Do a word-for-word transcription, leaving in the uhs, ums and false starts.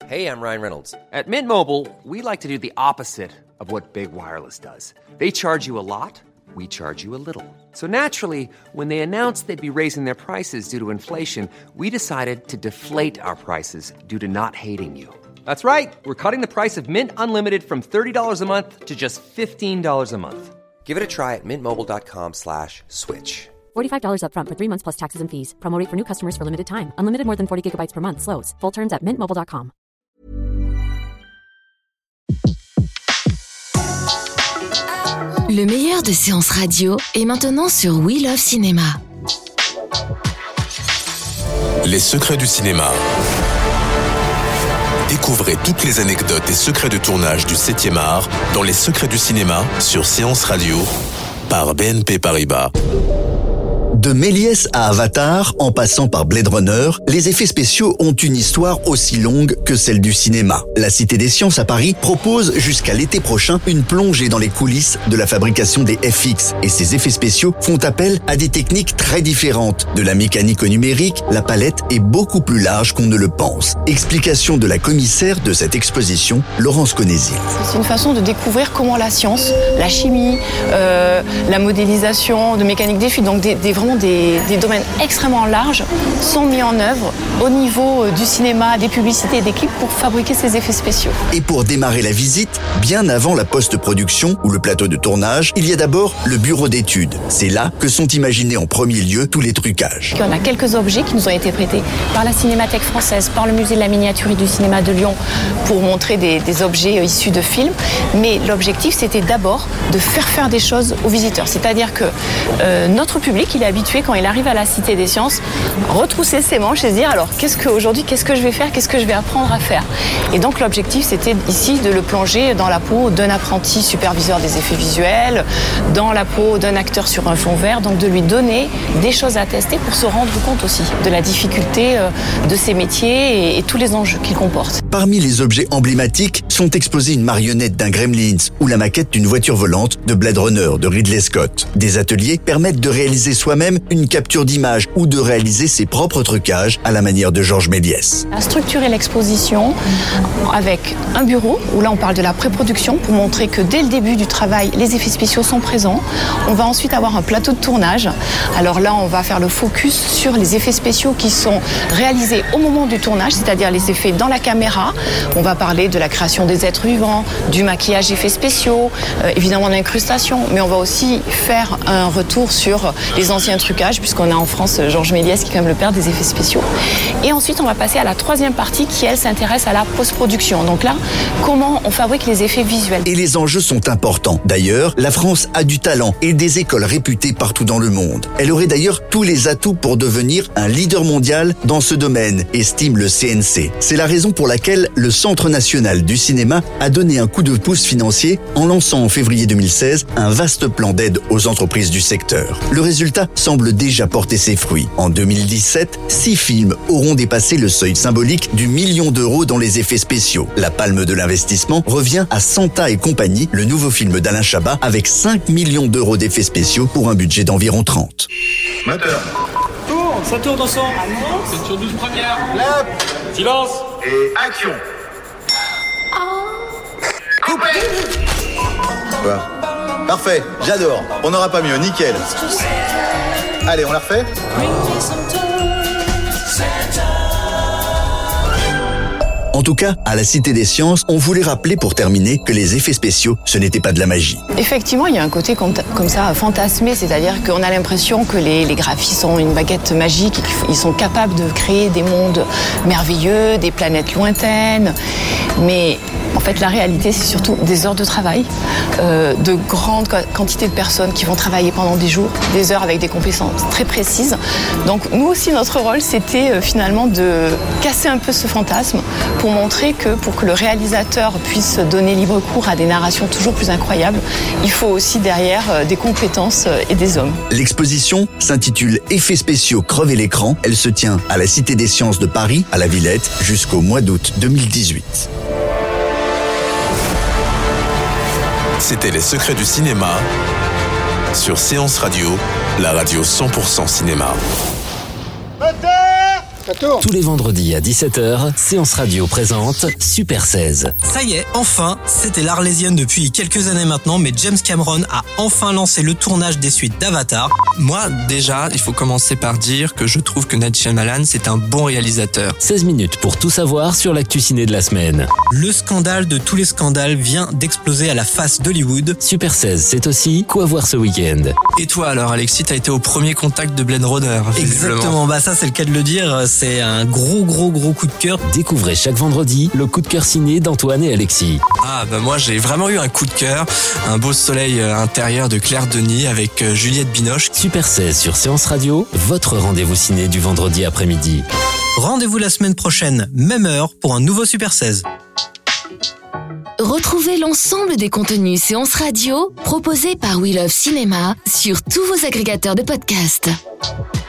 Hey, I'm Ryan Reynolds. At Mint Mobile, we like to do the opposite of what Big Wireless does. They charge you a lot, we charge you a little. So naturally, when they announced they'd be raising their prices due to inflation, we decided to deflate our prices due to not hating you. That's right. We're cutting the price of Mint Unlimited from thirty dollars a month to just fifteen dollars a month. Give it a try at mintmobile.com slash switch. forty-five dollars up front for three months plus taxes and fees. Promo rate for new customers for limited time. Unlimited more than forty gigabytes per month. Slows full terms at mint mobile dot com. Le meilleur de séances radio est maintenant sur We Love Cinéma. Les secrets du cinéma. Découvrez toutes les anecdotes et secrets de tournage du septième art dans Les secrets du cinéma sur Séance Radio par B N P Paribas. De Méliès à Avatar, en passant par Blade Runner, les effets spéciaux ont une histoire aussi longue que celle du cinéma. La Cité des Sciences à Paris propose jusqu'à l'été prochain une plongée dans les coulisses de la fabrication des F X. Et ces effets spéciaux font appel à des techniques très différentes. De la mécanique au numérique, la palette est beaucoup plus large qu'on ne le pense. Explication de la commissaire de cette exposition, Laurence Conésil. C'est une façon de découvrir comment la science, la chimie, euh, la modélisation de mécanique des fluides, donc des, des vraiment Des, des domaines extrêmement larges sont mis en œuvre au niveau du cinéma, des publicités et des clips pour fabriquer ces effets spéciaux. Et pour démarrer la visite, bien avant la post-production ou le plateau de tournage, il y a d'abord le bureau d'études. C'est là que sont imaginés en premier lieu tous les trucages. On a quelques objets qui nous ont été prêtés par la Cinémathèque française, par le musée de la miniature et du cinéma de Lyon pour montrer des, des objets issus de films. Mais l'objectif, c'était d'abord de faire faire des choses aux visiteurs. C'est-à-dire que euh, notre public, il est habitué quand il arrive à la Cité des Sciences, retrousser ses manches et se dire alors qu'est-ce que aujourd'hui, qu'est-ce que je vais faire, qu'est-ce que je vais apprendre à faire. Et donc l'objectif c'était ici de le plonger dans la peau d'un apprenti superviseur des effets visuels, dans la peau d'un acteur sur un fond vert, donc de lui donner des choses à tester pour se rendre compte aussi de la difficulté de ces métiers et, et tous les enjeux qu'ils comportent. Parmi les objets emblématiques sont exposés une marionnette d'un Gremlins ou la maquette d'une voiture volante de Blade Runner de Ridley Scott. Des ateliers permettent de réaliser soi-même une capture d'image ou de réaliser ses propres trucages à la manière de Georges Méliès. On a structuré l'exposition avec un bureau où là on parle de la pré-production pour montrer que dès le début du travail, les effets spéciaux sont présents. On va ensuite avoir un plateau de tournage. Alors là, on va faire le focus sur les effets spéciaux qui sont réalisés au moment du tournage, c'est-à-dire les effets dans la caméra. On va parler de la création des êtres vivants, du maquillage effets spéciaux, euh, évidemment l'incrustation, mais on va aussi faire un retour sur les anciens trucages, puisqu'on a en France Georges Méliès qui est quand même le père des effets spéciaux. Et ensuite, on va passer à la troisième partie qui, elle, s'intéresse à la post-production. Donc là, comment on fabrique les effets visuels. Et les enjeux sont importants. D'ailleurs, la France a du talent et des écoles réputées partout dans le monde. Elle aurait d'ailleurs tous les atouts pour devenir un leader mondial dans ce domaine, estime le C N C. C'est la raison pour laquelle le Centre national du cinéma a donné un coup de pouce financier en lançant en février deux mille seize un vaste plan d'aide aux entreprises du secteur. Le résultat semble déjà porter ses fruits. En deux mille dix-sept, six films auront dépassé le seuil symbolique du million d'euros dans les effets spéciaux. La palme de l'investissement revient à Santa et compagnie, le nouveau film d'Alain Chabat avec cinq millions d'euros d'effets spéciaux pour un budget d'environ trente. Moteur. Tourne, ça tourne au son. C'est sur douze premières. Clap. Silence. Et action. Coupé. Quoi ? Parfait, j'adore. On n'aura pas mieux, nickel. Allez, on la refait ? En tout cas, à la Cité des Sciences, on voulait rappeler pour terminer que les effets spéciaux, ce n'était pas de la magie. Effectivement, il y a un côté comme, comme ça fantasmé, c'est-à-dire qu'on a l'impression que les, les graphistes ont une baguette magique, ils sont capables de créer des mondes merveilleux, des planètes lointaines, mais en fait la réalité c'est surtout des heures de travail, euh, de grandes quantités de personnes qui vont travailler pendant des jours, des heures avec des compétences très précises. Donc nous aussi notre rôle c'était euh, finalement de casser un peu ce fantasme pour montrer que pour que le réalisateur puisse donner libre cours à des narrations toujours plus incroyables, il faut aussi derrière euh, des compétences euh, et des hommes. L'exposition s'intitule Effets spéciaux crever l'écran. Elle se tient à la Cité des Sciences de Paris, à la Villette, jusqu'au mois d'août deux mille dix-huit. C'était Les Secrets du cinéma sur Séance Radio, la radio cent pour cent cinéma. Moteur. Tous les vendredis à dix-sept heures, Séance Radio présente Super seize. Ça y est, enfin, c'était l'Arlésienne depuis quelques années maintenant, mais James Cameron a enfin lancé le tournage des suites d'Avatar. Moi, déjà, il faut commencer par dire que je trouve que Night Shyamalan, c'est un bon réalisateur. seize minutes pour tout savoir sur l'actu ciné de la semaine. Le scandale de tous les scandales vient d'exploser à la face d'Hollywood. Super seize, c'est aussi quoi voir ce week-end. Et toi alors, Alexis, t'as été au premier contact de Blade Runner. Exactement, bah ça c'est le cas de le dire, c'est un gros gros gros coup de cœur. Découvrez chaque vendredi le coup de cœur ciné d'Antoine et Alexis. Ah bah moi j'ai vraiment eu un coup de cœur, un beau soleil intérieur de Claire Denis avec Juliette Binoche. Super seize sur Séance Radio, votre rendez-vous ciné du vendredi après-midi. Rendez-vous la semaine prochaine, même heure, pour un nouveau Super seize. Retrouvez l'ensemble des contenus Séance Radio proposés par We Love Cinéma sur tous vos agrégateurs de podcasts.